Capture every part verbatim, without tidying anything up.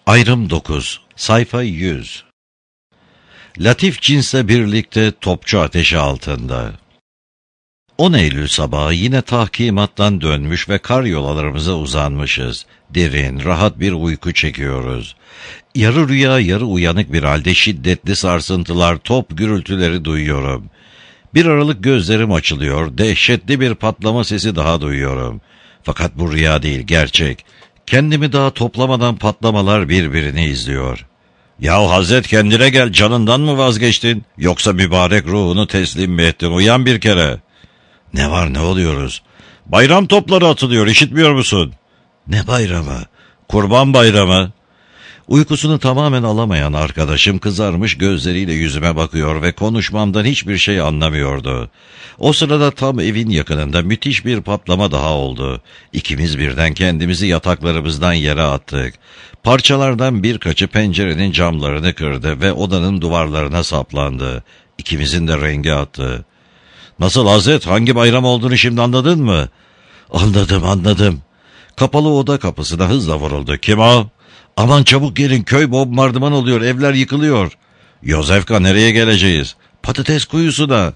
Ayrım dokuz. Sayfa yüz. Latif cinsle birlikte topçu ateşi altında. on Eylül sabahı yine tahkimattan dönmüş ve karyolalarımıza uzanmışız. Derin, rahat bir uyku çekiyoruz. Yarı rüya, yarı uyanık bir halde şiddetli sarsıntılar, top gürültüleri duyuyorum. Bir aralık gözlerim açılıyor, dehşetli bir patlama sesi daha duyuyorum. Fakat bu rüya değil, gerçek. Kendimi daha toplamadan patlamalar birbirini izliyor. ''Yahu Hazret, kendine gel, canından mı vazgeçtin? Yoksa mübarek ruhunu teslim mi ettin? Uyan bir kere.'' ''Ne var, ne oluyoruz?'' ''Bayram topları atılıyor, işitmiyor musun?'' ''Ne bayramı?'' ''Kurban bayramı.'' Uykusunu tamamen alamayan arkadaşım kızarmış gözleriyle yüzüme bakıyor ve konuşmamdan hiçbir şey anlamıyordu. O sırada tam evin yakınında müthiş bir patlama daha oldu. İkimiz birden kendimizi yataklarımızdan yere attık. Parçalardan birkaçı pencerenin camlarını kırdı ve odanın duvarlarına saplandı. İkimizin de rengi attı. ''Nasıl Hazret, hangi bayram olduğunu şimdi anladın mı?'' ''Anladım, anladım.'' Kapalı oda kapısına hızla vuruldu. ''Kim o?'' ''Aman çabuk gelin, köy bombardıman oluyor, evler yıkılıyor.'' ''Yozefka, nereye geleceğiz?'' ''Patates kuyusuna.''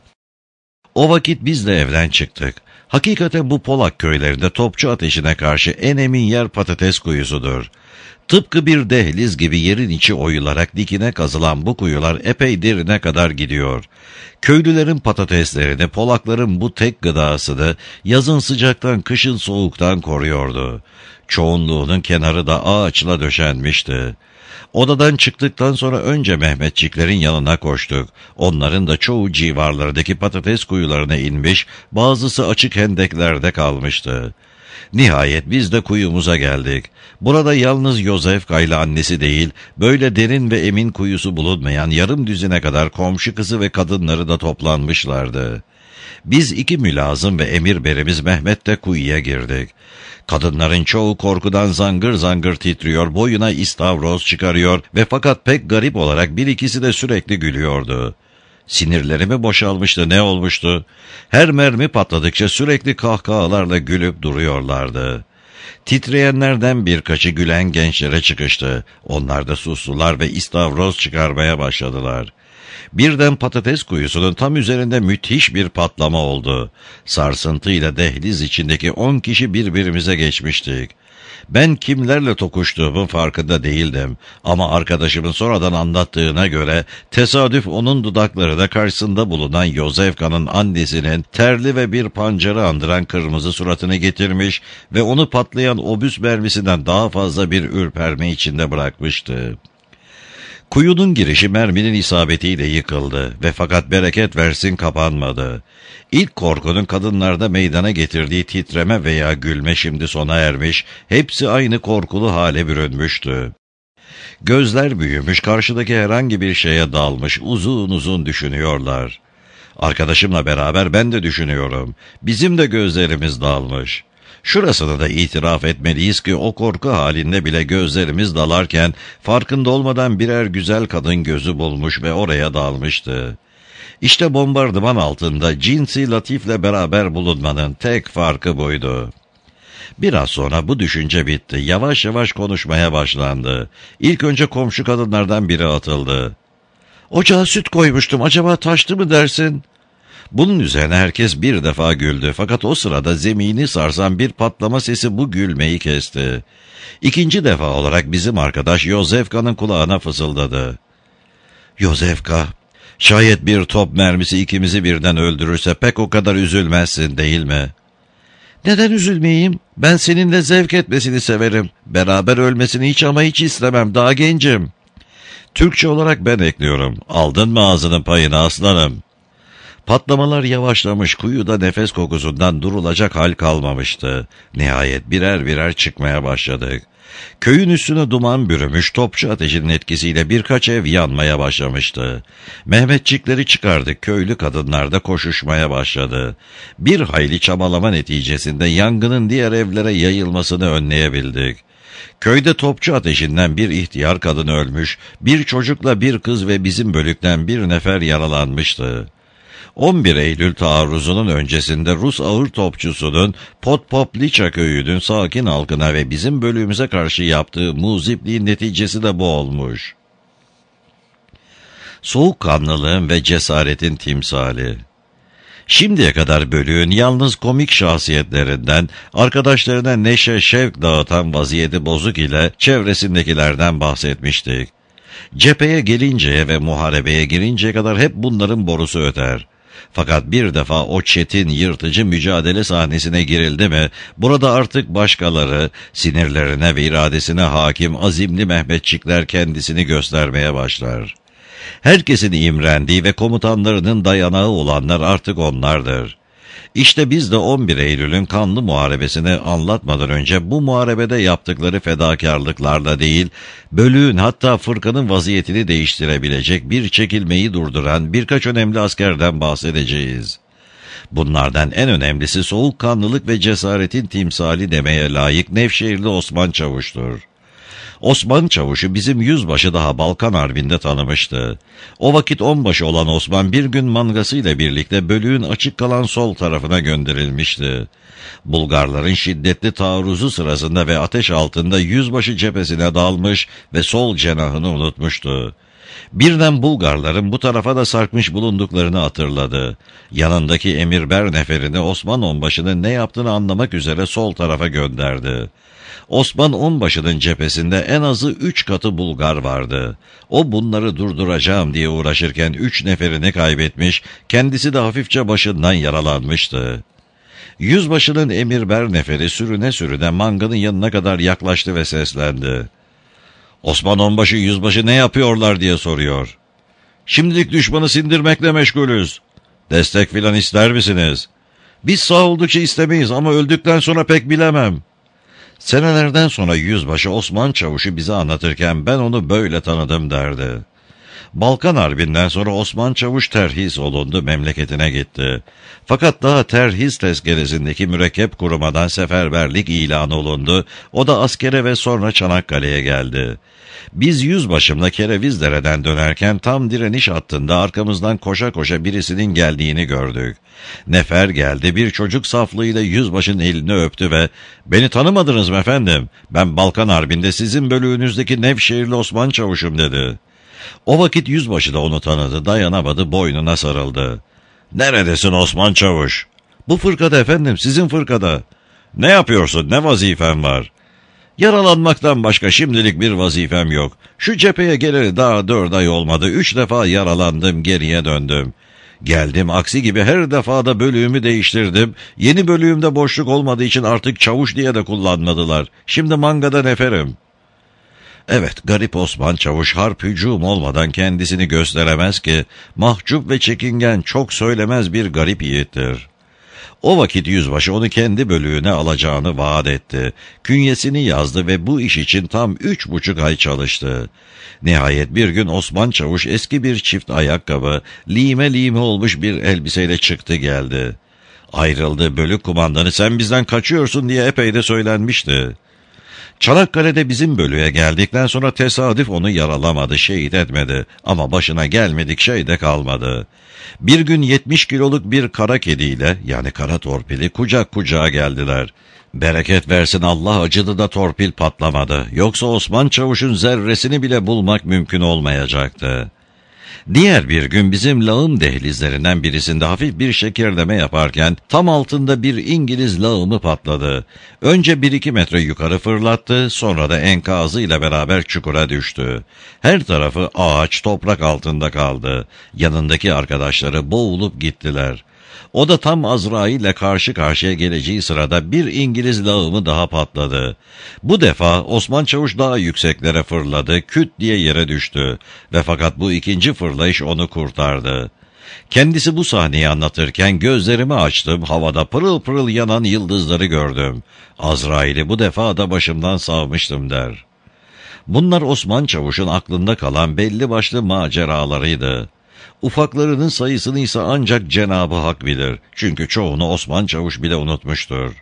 O vakit biz de evden çıktık. Hakikaten bu Polak köylerinde topçu ateşine karşı en emin yer patates kuyusudur. Tıpkı bir dehliz gibi yerin içi oyularak dikine kazılan bu kuyular epey derine kadar gidiyor. Köylülerin patateslerini, Polakların bu tek gıdasını yazın sıcaktan, kışın soğuktan koruyordu. Çoğunluğunun kenarı da ağaçla döşenmişti. Odadan çıktıktan sonra önce Mehmetçiklerin yanına koştuk. Onların da çoğu civarlardaki patates kuyularına inmiş, bazısı açık hendeklerde kalmıştı. Nihayet biz de kuyumuza geldik. Burada yalnız Yozefka ile annesi değil, böyle derin ve emin kuyusu bulunmayan yarım düzine kadar komşu kızı ve kadınları da toplanmışlardı. Biz iki mülazım ve emirberimiz Mehmet de kuyuya girdik. Kadınların çoğu korkudan zangır zangır titriyor, boyuna istavroz çıkarıyor ve fakat pek garip olarak bir ikisi de sürekli gülüyordu. Sinirlerimi boşalmıştı, ne olmuştu? Her mermi patladıkça sürekli kahkahalarla gülüp duruyorlardı. Titreyenlerden birkaçı gülen gençlere çıkıştı. Onlar da sustular ve istavroz çıkarmaya başladılar. Birden patates kuyusunun tam üzerinde müthiş bir patlama oldu. Sarsıntıyla dehliz içindeki on kişi birbirimize geçmiştik. Ben kimlerle tokuştuğumun farkında değildim ama arkadaşımın sonradan anlattığına göre tesadüf onun dudaklarına karşısında bulunan Yozefka'nın annesinin terli ve bir pancarı andıran kırmızı suratını getirmiş ve onu patlayan obüs mermisinden daha fazla bir ürperme içinde bırakmıştı. Kuyunun girişi merminin isabetiyle yıkıldı ve fakat bereket versin kapanmadı. İlk korkunun kadınlarda meydana getirdiği titreme veya gülme şimdi sona ermiş, hepsi aynı korkulu hale bürünmüştü. Gözler büyümüş, karşıdaki herhangi bir şeye dalmış, uzun uzun düşünüyorlar. Arkadaşımla beraber ben de düşünüyorum. Bizim de gözlerimiz dalmış. Şurasını da itiraf etmeliyiz ki o korku halinde bile gözlerimiz dalarken farkında olmadan birer güzel kadın gözü bulmuş ve oraya dalmıştı. İşte bombardıman altında cinsi Latif'le beraber bulunmanın tek farkı buydu. Biraz sonra bu düşünce bitti. Yavaş yavaş konuşmaya başlandı. İlk önce komşu kadınlardan biri atıldı. ''Ocağa süt koymuştum, acaba taştı mı dersin?'' Bunun üzerine herkes bir defa güldü fakat o sırada zemini sarsan bir patlama sesi bu gülmeyi kesti. İkinci defa olarak bizim arkadaş Yozefka'nın kulağına fısıldadı. ''Yozefka, şayet bir top mermisi ikimizi birden öldürürse pek o kadar üzülmezsin değil mi?'' ''Neden üzülmeyeyim? Ben seninle zevk etmesini severim. Beraber ölmesini hiç ama hiç istemem, daha gencim.'' Türkçe olarak ben ekliyorum. ''Aldın mı ağzının payını aslanım?'' Patlamalar yavaşlamış, kuyuda nefes kokusundan durulacak hal kalmamıştı. Nihayet birer birer çıkmaya başladık. Köyün üstüne duman bürümüş, topçu ateşinin etkisiyle birkaç ev yanmaya başlamıştı. Mehmetçikleri çıkardık, köylü kadınlar da koşuşmaya başladı. Bir hayli çabalama neticesinde yangının diğer evlere yayılmasını önleyebildik. Köyde topçu ateşinden bir ihtiyar kadın ölmüş, bir çocukla bir kız ve bizim bölükten bir nefer yaralanmıştı. on bir Eylül taarruzunun öncesinde Rus ağır topçusunun Podpopliça köyünün sakin halkına ve bizim bölüğümüze karşı yaptığı muzipliğin neticesi de bu olmuş. Soğukkanlılığın ve cesaretin timsali. Şimdiye kadar bölüğün yalnız komik şahsiyetlerinden, arkadaşlarına neşe şevk dağıtan vaziyeti bozuk ile çevresindekilerden bahsetmiştik. Cepheye gelinceye ve muharebeye girinceye kadar hep bunların borusu öter. Fakat bir defa o çetin, yırtıcı mücadele sahnesine girildi mi, burada artık başkaları, sinirlerine ve iradesine hakim azimli Mehmetçikler kendisini göstermeye başlar. Herkesin imrendiği ve komutanlarının dayanağı olanlar artık onlardır. İşte biz de on bir Eylül'ün kanlı muharebesini anlatmadan önce bu muharebede yaptıkları fedakarlıklarla değil, bölüğün hatta fırkanın vaziyetini değiştirebilecek bir çekilmeyi durduran birkaç önemli askerden bahsedeceğiz. Bunlardan en önemlisi soğukkanlılık ve cesaretin timsali demeye layık Nevşehirli Osman Çavuş'tur. Osman Çavuş'u bizim yüzbaşı daha Balkan Harbi'nde tanımıştı. O vakit onbaşı olan Osman bir gün mangasıyla birlikte bölüğün açık kalan sol tarafına gönderilmişti. Bulgarların şiddetli taarruzu sırasında ve ateş altında yüzbaşı cephesine dalmış ve sol cenahını unutmuştu. Birden Bulgarların bu tarafa da sarkmış bulunduklarını hatırladı. Yanındaki Emirber neferini Osman onbaşının ne yaptığını anlamak üzere sol tarafa gönderdi. Osman onbaşının cephesinde en azı üç katı Bulgar vardı. O bunları durduracağım diye uğraşırken üç neferini kaybetmiş, kendisi de hafifçe başından yaralanmıştı. Yüzbaşının Emirber neferi sürüne sürüne manganın yanına kadar yaklaştı ve seslendi. Osman onbaşı yüzbaşı ne yapıyorlar diye soruyor. Şimdilik düşmanı sindirmekle meşgulüz. Destek filan ister misiniz? Biz sağ oldukça istemeyiz ama öldükten sonra pek bilemem. Senelerden sonra yüzbaşı Osman Çavuş'u bize anlatırken ben onu böyle tanıdım derdi. Balkan Harbi'nden sonra Osman Çavuş terhis olundu, memleketine gitti. Fakat daha terhis tezkeresindeki mürekkep kurumadan seferberlik ilanı olundu. O da askere ve sonra Çanakkale'ye geldi. Biz yüzbaşımla Kerevizdere'den dönerken tam direniş hattında arkamızdan koşa koşa birisinin geldiğini gördük. Nefer geldi, bir çocuk saflığıyla yüzbaşının elini öptü ve ''Beni tanımadınız mı efendim? Ben Balkan Harbi'nde sizin bölüğünüzdeki Nevşehirli Osman Çavuş'um.'' dedi. O vakit yüzbaşı da onu tanıdı, dayanamadı, boynuna sarıldı. ''Neredesin Osman Çavuş?'' ''Bu fırkada efendim, sizin fırkada.'' ''Ne yapıyorsun, ne vazifen var?'' ''Yaralanmaktan başka şimdilik bir vazifem yok. Şu cepheye geleli daha dört ay olmadı, üç defa yaralandım, geriye döndüm. Geldim aksi gibi her defada bölüğümü değiştirdim. Yeni bölüğümde boşluk olmadığı için artık çavuş diye de kullanmadılar. Şimdi mangada neferim.'' Evet, garip Osman Çavuş harp hücum olmadan kendisini gösteremez ki, mahcup ve çekingen, çok söylemez bir garip yiğittir. O vakit yüzbaşı onu kendi bölüğüne alacağını vaat etti. Künyesini yazdı ve bu iş için tam üç buçuk ay çalıştı. Nihayet bir gün Osman Çavuş eski bir çift ayakkabı, lime lime olmuş bir elbiseyle çıktı geldi. Ayrıldı, bölük kumandanı sen bizden kaçıyorsun diye epey de söylenmişti. Çanakkale'de bizim bölüğe geldikten sonra tesadüf onu yaralamadı, şehit etmedi ama başına gelmedik şey de kalmadı. Bir gün yetmiş kiloluk bir kara kediyle, yani kara torpili, kucak kucağa geldiler. Bereket versin Allah, acıdı da torpil patlamadı. Yoksa Osman Çavuş'un zerresini bile bulmak mümkün olmayacaktı. Diğer bir gün bizim lağım dehlizlerinden birisinde hafif bir şekerleme yaparken tam altında bir İngiliz lağımı patladı. Önce bir iki metre yukarı fırlattı, sonra da enkazıyla beraber çukura düştü. Her tarafı ağaç, toprak altında kaldı. Yanındaki arkadaşları boğulup gittiler. O da tam Azrail ile karşı karşıya geleceği sırada bir İngiliz lağımı daha patladı. Bu defa Osman Çavuş daha yükseklere fırladı, küt diye yere düştü ve fakat bu ikinci fırlayış onu kurtardı. Kendisi bu sahneyi anlatırken gözlerimi açtım, havada pırıl pırıl yanan yıldızları gördüm. Azrail'i bu defa da başımdan savmıştım der. Bunlar Osman Çavuş'un aklında kalan belli başlı maceralarıydı. Ufaklarının sayısını ise ancak Cenab-ı Hak bilir. Çünkü çoğunu Osman Çavuş bile unutmuştur.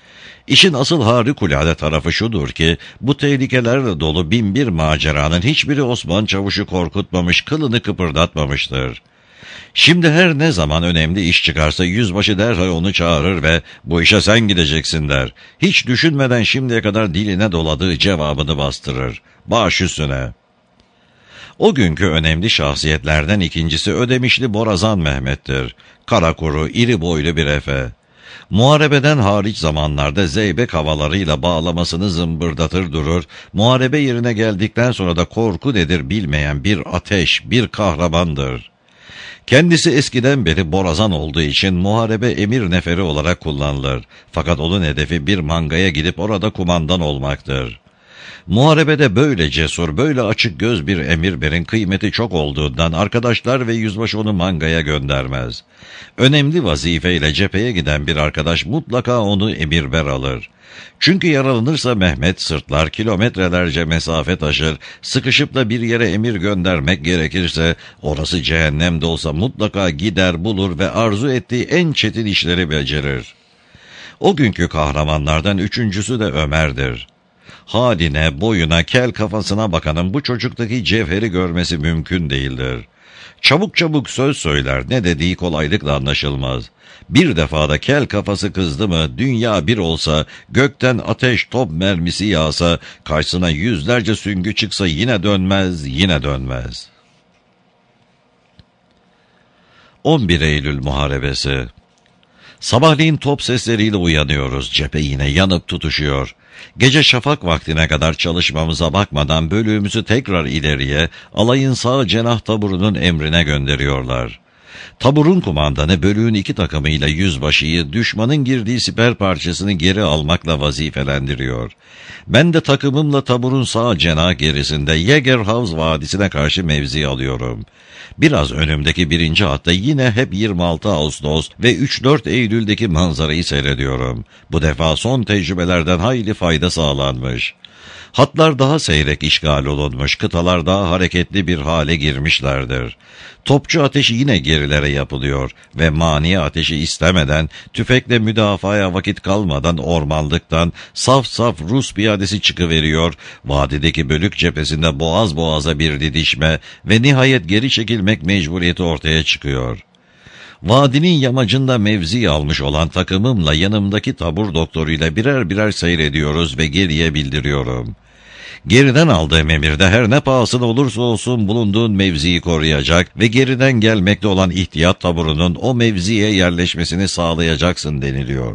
İşin asıl harikulade tarafı şudur ki, bu tehlikelerle dolu bin bir maceranın hiçbiri Osman Çavuş'u korkutmamış, kılını kıpırdatmamıştır. Şimdi her ne zaman önemli iş çıkarsa yüzbaşı derhal onu çağırır ve bu işe sen gideceksin der. Hiç düşünmeden şimdiye kadar diline doladığı cevabını bastırır. Baş üstüne. O günkü önemli şahsiyetlerden ikincisi Ödemişli Borazan Mehmet'tir. Karakuru, iri boylu bir efe. Muharebeden hariç zamanlarda zeybek havalarıyla bağlamasını zımbırdatır durur, muharebe yerine geldikten sonra da korku nedir bilmeyen bir ateş, bir kahramandır. Kendisi eskiden beri Borazan olduğu için muharebe emir neferi olarak kullanılır. Fakat onun hedefi bir mangaya gidip orada kumandan olmaktır. Muharebede böyle cesur, böyle açık göz bir emirberin kıymeti çok olduğundan arkadaşlar ve yüzbaşı onu mangaya göndermez. Önemli vazifeyle cepheye giden bir arkadaş mutlaka onu emirber alır. Çünkü yaralanırsa Mehmet sırtlar, kilometrelerce mesafe taşır, sıkışıp da bir yere emir göndermek gerekirse, orası cehennemde olsa mutlaka gider bulur ve arzu ettiği en çetin işleri becerir. O günkü kahramanlardan üçüncüsü de Ömer'dir. Haline, boyuna, kel kafasına bakanın bu çocuktaki cevheri görmesi mümkün değildir. Çabuk çabuk söz söyler, ne dediği kolaylıkla anlaşılmaz. Bir defada kel kafası kızdı mı, dünya bir olsa, gökten ateş top mermisi yağsa, karşısına yüzlerce süngü çıksa yine dönmez, yine dönmez. on bir Eylül Muharebesi. Sabahleyin top sesleriyle uyanıyoruz. Cephe yine yanıp tutuşuyor. Gece şafak vaktine kadar çalışmamıza bakmadan bölüğümüzü tekrar ileriye, alayın sağ cenah taburunun emrine gönderiyorlar. Taburun kumandanı bölüğün iki takımıyla yüzbaşıyı düşmanın girdiği siper parçasını geri almakla vazifelendiriyor. Ben de takımımla taburun sağ cenah gerisinde Yegerhaus Vadisi'ne karşı mevzi alıyorum. Biraz önümdeki birinci hatta yine hep yirmi altı Ağustos ve üç dört Eylül'deki manzarayı seyrediyorum. Bu defa son tecrübelerden hayli fayda sağlanmış. Hatlar daha seyrek işgal olunmuş, kıtalar daha hareketli bir hale girmişlerdir. Topçu ateşi yine gerilere yapılıyor ve mani ateşi istemeden, tüfekle müdafaya vakit kalmadan ormanlıktan saf saf Rus piyadesi çıkıveriyor, vadideki bölük cephesinde boğaz boğaza bir didişme ve nihayet geri çekilmek mecburiyeti ortaya çıkıyor. Vadinin yamacında mevzi almış olan takımımla yanımdaki tabur doktoruyla birer birer seyrediyoruz ve geriye bildiriyorum. Geriden aldığım emirde her ne pahasına olursa olsun bulunduğun mevziyi koruyacak ve geriden gelmekte olan ihtiyat taburunun o mevziye yerleşmesini sağlayacaksın deniliyor.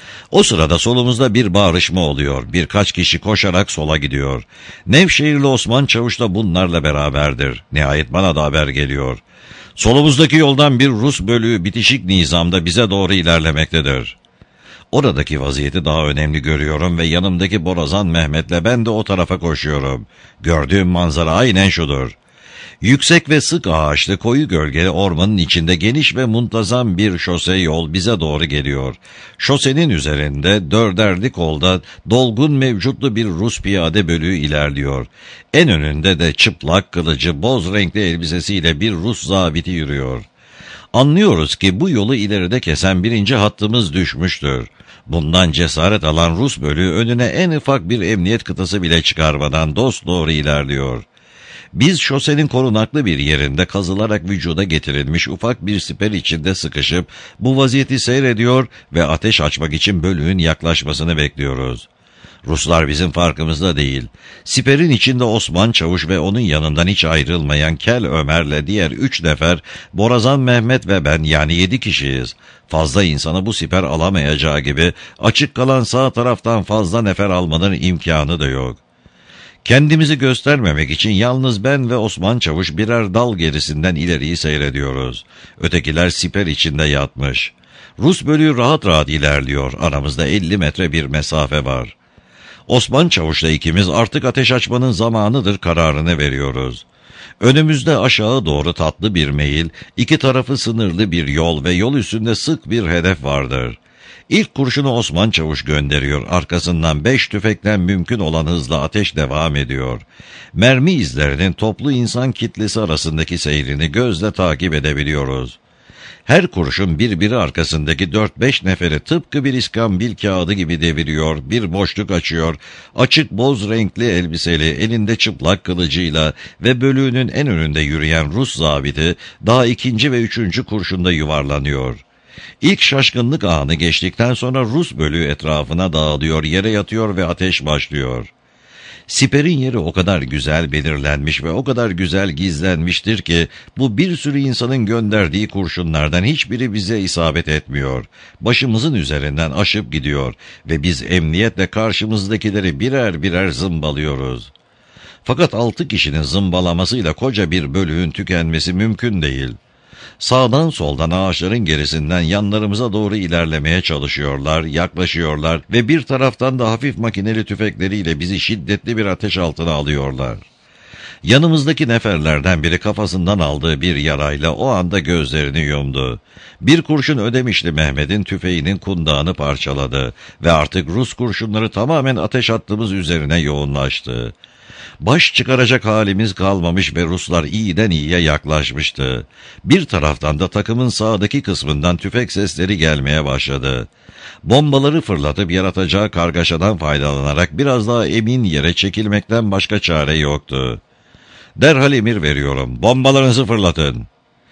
O sırada solumuzda bir bağrışma oluyor. Birkaç kişi koşarak sola gidiyor. Nevşehirli Osman Çavuş da bunlarla beraberdir. Nihayet bana da haber geliyor. Solumuzdaki yoldan bir Rus bölüğü bitişik nizamda bize doğru ilerlemektedir. Oradaki vaziyeti daha önemli görüyorum ve yanımdaki Borazan Mehmet'le ben de o tarafa koşuyorum. Gördüğüm manzara aynen şudur. Yüksek ve sık ağaçlı koyu gölgeli ormanın içinde geniş ve muntazam bir şose yol bize doğru geliyor. Şosenin üzerinde dörderli kolda dolgun mevcutlu bir Rus piyade bölüğü ilerliyor. En önünde de çıplak kılıcı boz renkli elbisesiyle bir Rus zabiti yürüyor. Anlıyoruz ki bu yolu ileride kesen birinci hattımız düşmüştür. Bundan cesaret alan Rus bölüğü önüne en ufak bir emniyet kıtası bile çıkarmadan dosdoğru ilerliyor. Biz şosenin korunaklı bir yerinde kazılarak vücuda getirilmiş ufak bir siper içinde sıkışıp bu vaziyeti seyrediyor ve ateş açmak için bölüğün yaklaşmasını bekliyoruz. Ruslar bizim farkımızda değil. Siperin içinde Osman Çavuş ve onun yanından hiç ayrılmayan Kel Ömer'le diğer üç nefer, Borazan Mehmet ve ben yani yedi kişiyiz. Fazla insanı bu siper alamayacağı gibi açık kalan sağ taraftan fazla nefer almanın imkanı da yok. Kendimizi göstermemek için yalnız ben ve Osman Çavuş birer dal gerisinden ileriyi seyrediyoruz. Ötekiler siper içinde yatmış. Rus bölüğü rahat rahat ilerliyor. Aramızda elli metre bir mesafe var. Osman Çavuş'la ikimiz artık ateş açmanın zamanıdır kararını veriyoruz. Önümüzde aşağı doğru tatlı bir meyil, iki tarafı sınırlı bir yol ve yol üstünde sık bir hedef vardır. İlk kurşunu Osman Çavuş gönderiyor, arkasından beş tüfekten mümkün olan hızla ateş devam ediyor. Mermi izlerinin toplu insan kitlesi arasındaki seyrini gözle takip edebiliyoruz. Her kurşun birbiri arkasındaki dört beş neferi tıpkı bir iskambil kağıdı gibi deviriyor, bir boşluk açıyor, açık boz renkli elbiseli, elinde çıplak kılıcıyla ve bölüğünün en önünde yürüyen Rus zabiti daha ikinci ve üçüncü kurşunda yuvarlanıyor. İlk şaşkınlık anı geçtikten sonra Rus bölüğü etrafına dağılıyor, yere yatıyor ve ateş başlıyor. Siperin yeri o kadar güzel belirlenmiş ve o kadar güzel gizlenmiştir ki bu bir sürü insanın gönderdiği kurşunlardan hiçbiri bize isabet etmiyor. Başımızın üzerinden aşıp gidiyor ve biz emniyetle karşımızdakileri birer birer zımbalıyoruz. Fakat altı kişinin zımbalamasıyla koca bir bölüğün tükenmesi mümkün değil. Sağdan soldan ağaçların gerisinden yanlarımıza doğru ilerlemeye çalışıyorlar, yaklaşıyorlar ve bir taraftan da hafif makineli tüfekleriyle bizi şiddetli bir ateş altına alıyorlar. Yanımızdaki neferlerden biri kafasından aldığı bir yarayla o anda gözlerini yumdu. Bir kurşun Ödemişli Mehmet'in tüfeğinin kundağını parçaladı ve artık Rus kurşunları tamamen ateş hattımız üzerine yoğunlaştı. Baş çıkaracak halimiz kalmamış ve Ruslar iyiden iyiye yaklaşmıştı. Bir taraftan da takımın sağdaki kısmından tüfek sesleri gelmeye başladı. Bombaları fırlatıp yaratacağı kargaşadan faydalanarak biraz daha emin yere çekilmekten başka çare yoktu. "Derhal emir veriyorum, bombalarınızı fırlatın."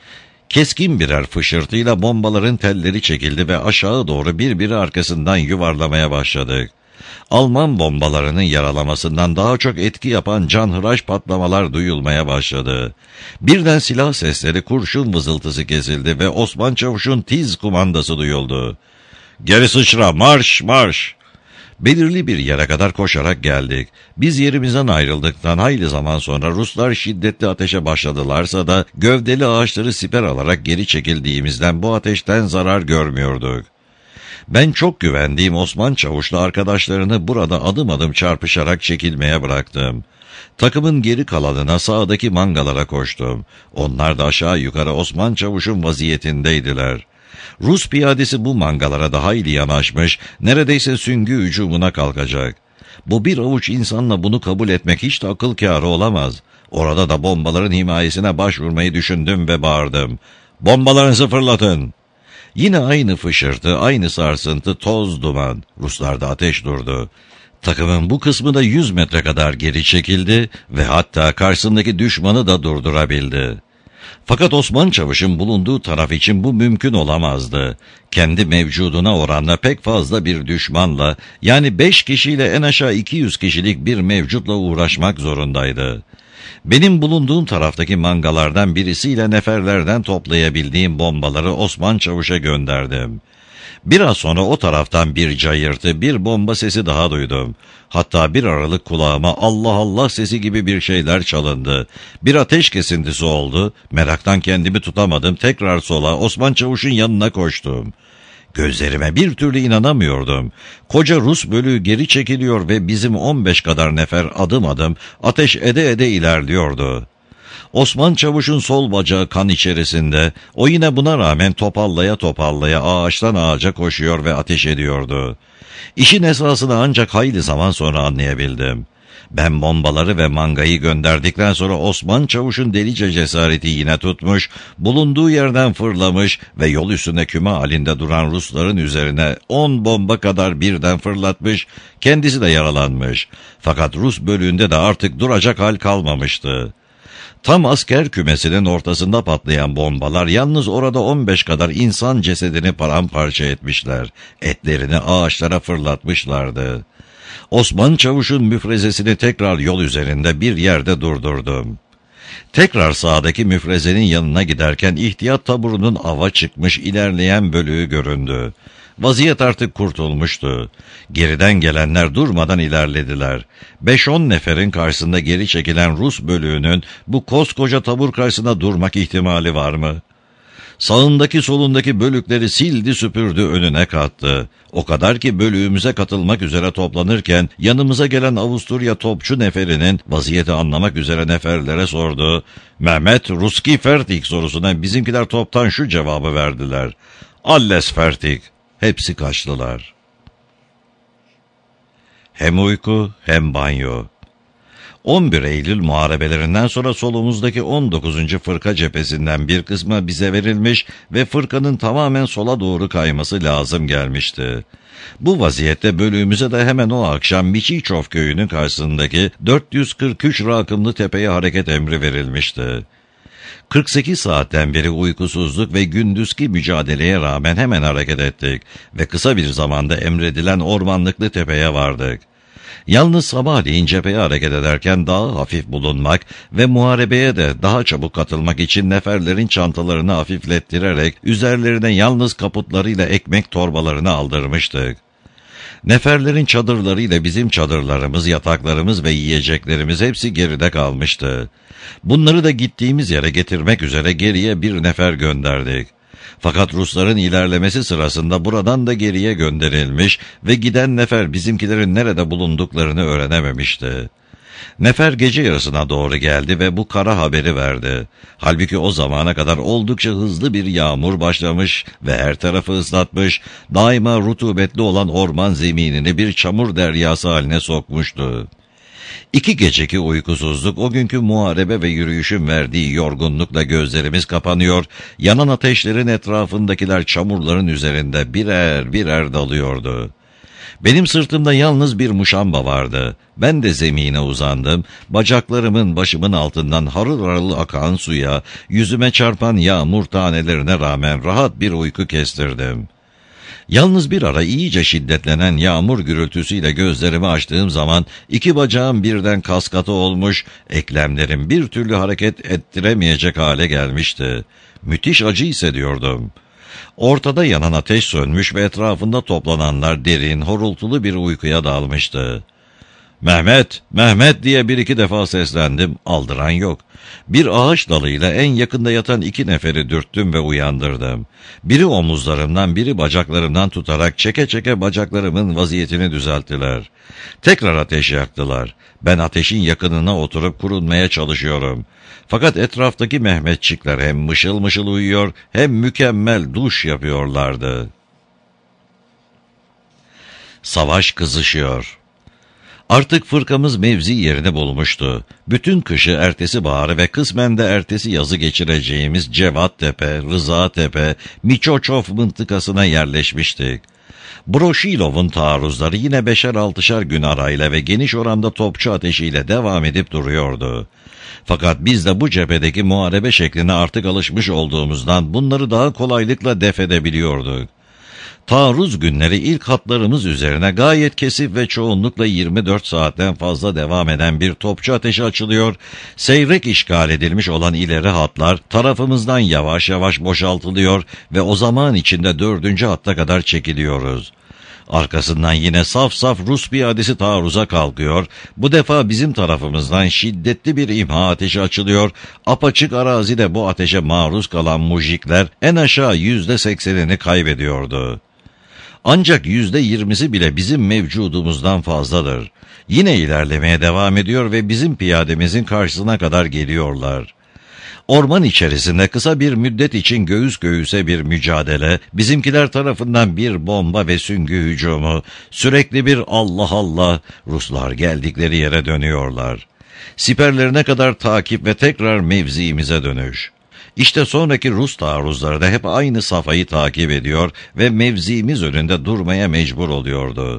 Keskin birer fışırtıyla bombaların telleri çekildi ve aşağı doğru birbiri arkasından yuvarlamaya başladık. Alman bombalarının yaralamasından daha çok etki yapan canhıraş patlamalar duyulmaya başladı. Birden silah sesleri, kurşun vızıltısı kesildi ve Osman Çavuş'un tiz kumandası duyuldu. "Geri sıçra, marş, marş!" Belirli bir yere kadar koşarak geldik. Biz yerimizden ayrıldıktan hayli zaman sonra Ruslar şiddetli ateşe başladılarsa da gövdeli ağaçları siper alarak geri çekildiğimizden bu ateşten zarar görmüyorduk. Ben çok güvendiğim Osman Çavuş'la arkadaşlarını burada adım adım çarpışarak çekilmeye bıraktım. Takımın geri kalanına sağdaki mangalara koştum. Onlar da aşağı yukarı Osman Çavuş'un vaziyetindeydiler. Rus piyadesi bu mangalara daha iyi yanaşmış, neredeyse süngü hücumuna kalkacak. Bu bir avuç insanla bunu kabul etmek hiç de akıl kârı olamaz. Orada da bombaların himayesine başvurmayı düşündüm ve bağırdım. "Bombalarınızı fırlatın!" Yine aynı fışırtı, aynı sarsıntı, toz, duman. Ruslarda ateş durdu. Takımın bu kısmı da yüz metre kadar geri çekildi ve hatta karşısındaki düşmanı da durdurabildi. Fakat Osman Çavuş'un bulunduğu taraf için bu mümkün olamazdı. Kendi mevcuduna oranla pek fazla bir düşmanla, yani beş kişiyle en aşağı iki yüz kişilik bir mevcutla uğraşmak zorundaydı. Benim bulunduğum taraftaki mangalardan birisiyle neferlerden toplayabildiğim bombaları Osman Çavuş'a gönderdim. Biraz sonra o taraftan bir cayırtı, bir bomba sesi daha duydum. Hatta bir aralık kulağıma Allah Allah sesi gibi bir şeyler çalındı. Bir ateş kesintisi oldu. Meraktan kendimi tutamadım. Tekrar sola, Osman Çavuş'un yanına koştum. Gözlerime bir türlü inanamıyordum. Koca Rus bölüğü geri çekiliyor ve bizim on beş kadar nefer adım adım ateş ede ede ilerliyordu. Osman Çavuş'un sol bacağı kan içerisinde, o yine buna rağmen topallaya topallaya ağaçtan ağaca koşuyor ve ateş ediyordu. İşin esasını ancak hayli zaman sonra anlayabildim. Ben bombaları ve mangayı gönderdikten sonra Osman Çavuş'un delice cesareti yine tutmuş, bulunduğu yerden fırlamış ve yol üstünde küme halinde duran Rusların üzerine on bomba kadar birden fırlatmış, kendisi de yaralanmış. Fakat Rus bölüğünde de artık duracak hal kalmamıştı. Tam asker kümesinin ortasında patlayan bombalar yalnız orada on beş kadar insan cesedini paramparça etmişler, etlerini ağaçlara fırlatmışlardı. Osman Çavuş'un müfrezesini tekrar yol üzerinde bir yerde durdurdum. Tekrar sağdaki müfrezenin yanına giderken ihtiyat taburunun ava çıkmış ilerleyen bölüğü göründü. Vaziyet artık kurtulmuştu. Geriden gelenler durmadan ilerlediler. Beş on neferin karşısında geri çekilen Rus bölüğünün bu koskoca tabur karşısında durmak ihtimali var mı? Sağındaki solundaki bölükleri sildi süpürdü, önüne kattı. O kadar ki bölüğümüze katılmak üzere toplanırken yanımıza gelen Avusturya topçu neferinin vaziyeti anlamak üzere neferlere sordu. "Mehmet, Ruski fertik?" sorusuna bizimkiler toptan şu cevabı verdiler. "Alles fertik." Hepsi kaçtılar. Hem uyku hem banyo. on bir Eylül muharebelerinden sonra solumuzdaki on dokuzuncu fırka cephesinden bir kısmı bize verilmiş ve fırkanın tamamen sola doğru kayması lazım gelmişti. Bu vaziyette bölüğümüze de hemen o akşam Miçiçov köyünün karşısındaki dört yüz kırk üç rakımlı tepeye hareket emri verilmişti. kırk sekiz saatten beri uykusuzluk ve gündüzki mücadeleye rağmen hemen hareket ettik ve kısa bir zamanda emredilen ormanlıklı tepeye vardık. Yalnız sabahleyin cepheye hareket ederken daha hafif bulunmak ve muharebeye de daha çabuk katılmak için neferlerin çantalarını hafiflettirerek üzerlerine yalnız kaputlarıyla ekmek torbalarını aldırmıştık. Neferlerin çadırlarıyla bizim çadırlarımız, yataklarımız ve yiyeceklerimiz hepsi geride kalmıştı. Bunları da gittiğimiz yere getirmek üzere geriye bir nefer gönderdik. Fakat Rusların ilerlemesi sırasında buradan da geriye gönderilmiş ve giden nefer bizimkilerin nerede bulunduklarını öğrenememişti. Nefer gece yarısına doğru geldi ve bu kara haberi verdi. Halbuki o zamana kadar oldukça hızlı bir yağmur başlamış ve her tarafı ıslatmış, daima rutubetli olan orman zeminini bir çamur deryası haline sokmuştu. İki geceki uykusuzluk, o günkü muharebe ve yürüyüşün verdiği yorgunlukla gözlerimiz kapanıyor, yanan ateşlerin etrafındakiler çamurların üzerinde birer birer dalıyordu. Benim sırtımda yalnız bir muşamba vardı. Ben de zemine uzandım, bacaklarımın başımın altından harıl harıl akan suya, yüzüme çarpan yağmur tanelerine rağmen rahat bir uyku kestirdim. Yalnız bir ara iyice şiddetlenen yağmur gürültüsüyle gözlerimi açtığım zaman iki bacağım birden kaskatı olmuş, eklemlerim bir türlü hareket ettiremeyecek hale gelmişti. Müthiş acı hissediyordum. Ortada yanan ateş sönmüş ve etrafında toplananlar derin, horultulu bir uykuya dalmıştı. "Mehmet, Mehmet!" diye bir iki defa seslendim. Aldıran yok. Bir ağaç dalıyla en yakında yatan iki neferi dürttüm ve uyandırdım. Biri omuzlarımdan, biri bacaklarımdan tutarak çeke çeke bacaklarımın vaziyetini düzelttiler. Tekrar ateş yaktılar. Ben ateşin yakınına oturup kurunmaya çalışıyorum. Fakat etraftaki Mehmetçikler hem mışıl mışıl uyuyor, hem mükemmel duş yapıyorlardı. Savaş kızışıyor. Artık fırkamız mevzi yerini bulmuştu. Bütün kışı, ertesi baharı ve kısmen de ertesi yazı geçireceğimiz Cevattepe, Rızatepe, Miçoçov mıntıkasına yerleşmiştik. Broşilov'un taarruzları yine beşer altışar gün arayla ve geniş oranda topçu ateşiyle devam edip duruyordu. Fakat biz de bu cephedeki muharebe şekline artık alışmış olduğumuzdan bunları daha kolaylıkla def edebiliyorduk. Taarruz günleri ilk hatlarımız üzerine gayet kesif ve çoğunlukla yirmi dört saatten fazla devam eden bir topçu ateşi açılıyor, seyrek işgal edilmiş olan ileri hatlar tarafımızdan yavaş yavaş boşaltılıyor ve o zaman içinde dördüncü hatta kadar çekiliyoruz. Arkasından yine saf saf Rus piyadesi taarruza kalkıyor, bu defa bizim tarafımızdan şiddetli bir imha ateşi açılıyor, apaçık arazide bu ateşe maruz kalan mujikler en aşağı yüzde seksenini kaybediyordu. Ancak yüzde yirmisi bile bizim mevcudumuzdan fazladır. Yine ilerlemeye devam ediyor ve bizim piyademizin karşısına kadar geliyorlar. Orman içerisinde kısa bir müddet için göğüs göğüse bir mücadele, bizimkiler tarafından bir bomba ve süngü hücumu, sürekli bir Allah Allah, Ruslar geldikleri yere dönüyorlar. Siperlerine kadar takip ve tekrar mevziimize dönüş. İşte sonraki Rus taarruzları da hep aynı safhayı takip ediyor ve mevziimiz önünde durmaya mecbur oluyordu.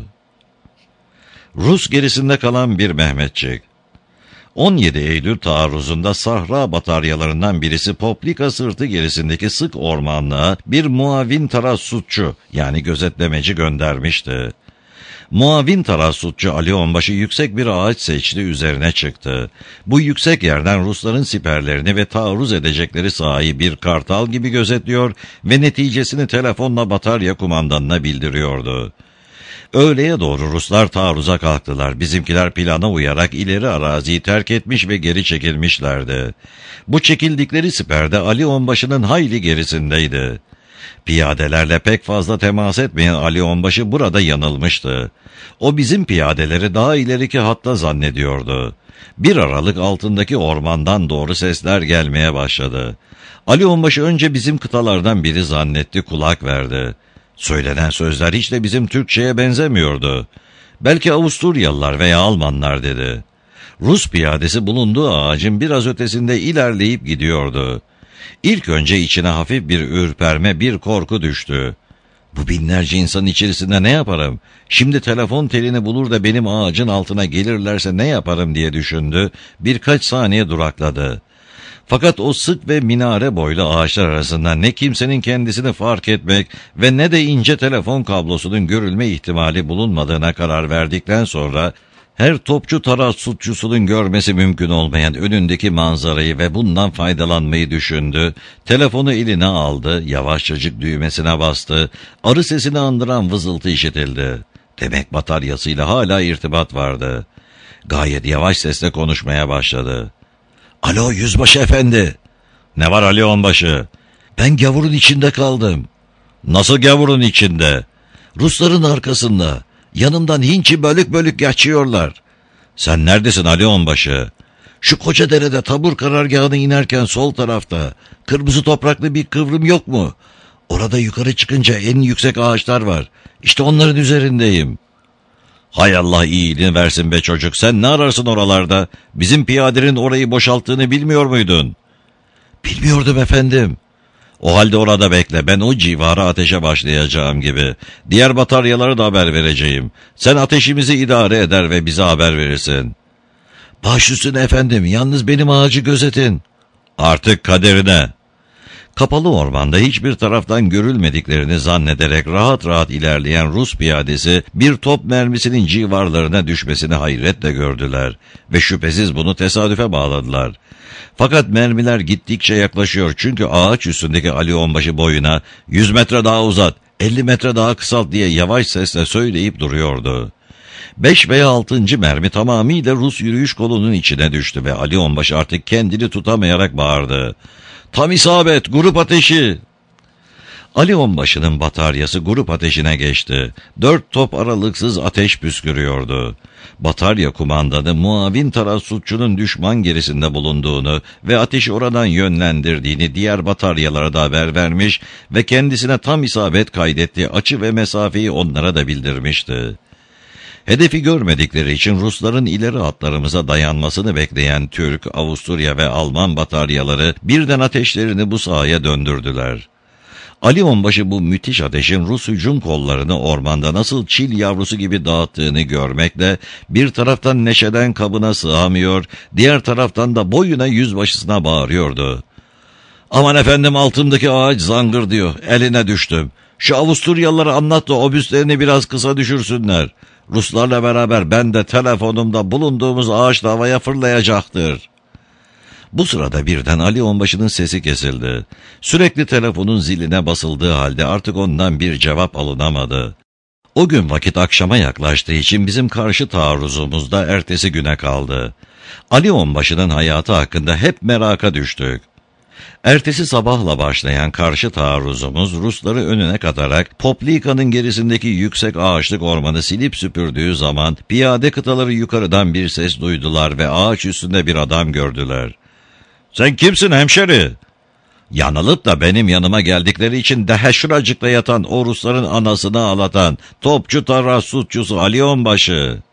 Rus gerisinde kalan bir Mehmetçik. on yedi Eylül taarruzunda Sahra bataryalarından birisi Poplika sırtı gerisindeki sık ormanlığa bir muavin tarassutçu yani gözetlemeci göndermişti. Muavin tarassutçu Ali Onbaşı yüksek bir ağaç seçti, üzerine çıktı. Bu yüksek yerden Rusların siperlerini ve taarruz edecekleri sahayı bir kartal gibi gözetliyor ve neticesini telefonla batarya kumandanına bildiriyordu. Öğleye doğru Ruslar taarruza kalktılar. Bizimkiler plana uyarak ileri araziyi terk etmiş ve geri çekilmişlerdi. Bu çekildikleri siperde Ali Onbaşı'nın hayli gerisindeydi. Piyadelerle pek fazla temas etmeyen Ali Onbaşı burada yanılmıştı. O bizim piyadeleri daha ileriki hatta zannediyordu. Bir aralık altındaki ormandan doğru sesler gelmeye başladı. Ali Onbaşı önce bizim kıtalardan biri zannetti, kulak verdi. Söylenen sözler hiç de bizim Türkçe'ye benzemiyordu. Belki Avusturyalılar veya Almanlar dedi. Rus piyadesi bulunduğu ağacın biraz ötesinde ilerleyip gidiyordu. İlk önce içine hafif bir ürperme, bir korku düştü. Bu binlerce insanın içerisinde ne yaparım? Şimdi telefon telini bulur da benim ağacın altına gelirlerse ne yaparım diye düşündü. Birkaç saniye durakladı. Fakat o sık ve minare boylu ağaçlar arasında ne kimsenin kendisini fark etmek ve ne de ince telefon kablosunun görülme ihtimali bulunmadığına karar verdikten sonra her topçu tarassutçusunun görmesi mümkün olmayan önündeki manzarayı ve bundan faydalanmayı düşündü. Telefonu eline aldı, yavaşçacık düğmesine bastı. Arı sesini andıran vızıltı işitildi. Demek bataryasıyla hala irtibat vardı. Gayet yavaş sesle konuşmaya başladı. "Alo yüzbaşı efendi." "Ne var Ali onbaşı?" "Ben gavurun içinde kaldım." "Nasıl gavurun içinde?" "Rusların arkasında. Yanımdan hinçi bölük bölük geçiyorlar." "Sen neredesin Ali onbaşı?" "Şu koca derede tabur karargahına inerken sol tarafta. Kırmızı topraklı bir kıvrım yok mu? Orada yukarı çıkınca en yüksek ağaçlar var. İşte onların üzerindeyim." "Hay Allah iyiliğini versin be çocuk, sen ne ararsın oralarda? Bizim piyadenin orayı boşalttığını bilmiyor muydun?" "Bilmiyordum efendim." "O halde orada bekle, ben o civara ateşe başlayacağım gibi. Diğer bataryaları da haber vereceğim. Sen ateşimizi idare eder ve bize haber verirsin." "Baş üstüne efendim, yalnız benim ağacı gözetin." "Artık kaderine." Kapalı ormanda hiçbir taraftan görülmediklerini zannederek rahat rahat ilerleyen Rus piyadesi bir top mermisinin civarlarına düşmesini hayretle gördüler ve şüphesiz bunu tesadüfe bağladılar. Fakat mermiler gittikçe yaklaşıyor çünkü ağaç üstündeki Ali Onbaşı boyuna yüz metre daha uzat, elli metre daha kısalt diye yavaş sesle söyleyip duruyordu. Beş veya altıncı mermi tamamıyla Rus yürüyüş kolunun içine düştü ve Ali Onbaşı artık kendini tutamayarak bağırdı. "Tam isabet, grup ateşi!" Ali Onbaşı'nın bataryası grup ateşine geçti. Dört top aralıksız ateş püskürüyordu. Batarya kumandanı muavin tarassutçunun düşman gerisinde bulunduğunu ve ateşi oradan yönlendirdiğini diğer bataryalara da haber vermiş ve kendisine tam isabet kaydettiği açı ve mesafeyi onlara da bildirmişti. Hedefi görmedikleri için Rusların ileri hatlarımıza dayanmasını bekleyen Türk, Avusturya ve Alman bataryaları birden ateşlerini bu sahaya döndürdüler. Ali Onbaşı bu müthiş ateşin Rus hücum kollarını ormanda nasıl çil yavrusu gibi dağıttığını görmekle bir taraftan neşeden kabına sığamıyor, diğer taraftan da boyuna yüzbaşısına bağırıyordu. "Aman efendim, altımdaki ağaç zangır diyor, eline düştüm. Şu Avusturyalılara anlat da obüslerini biraz kısa düşürsünler. Ruslarla beraber ben de telefonumda bulunduğumuz ağaç da havaya fırlayacaktır." Bu sırada birden Ali Onbaşı'nın sesi kesildi. Sürekli telefonun ziline basıldığı halde artık ondan bir cevap alınamadı. O gün vakit akşama yaklaştığı için bizim karşı taarruzumuz da ertesi güne kaldı. Ali Onbaşı'nın hayatı hakkında hep meraka düştük. Ertesi sabahla başlayan karşı taarruzumuz Rusları önüne katarak Poplika'nın gerisindeki yüksek ağaçlık ormanı silip süpürdüğü zaman piyade kıtaları yukarıdan bir ses duydular ve ağaç üstünde bir adam gördüler. "Sen kimsin hemşeri?" Yanılıp da benim yanıma geldikleri için daha şuracıkta yatan o Rusların anasını ağlatan topçu tarassutçusu Ali Onbaşı.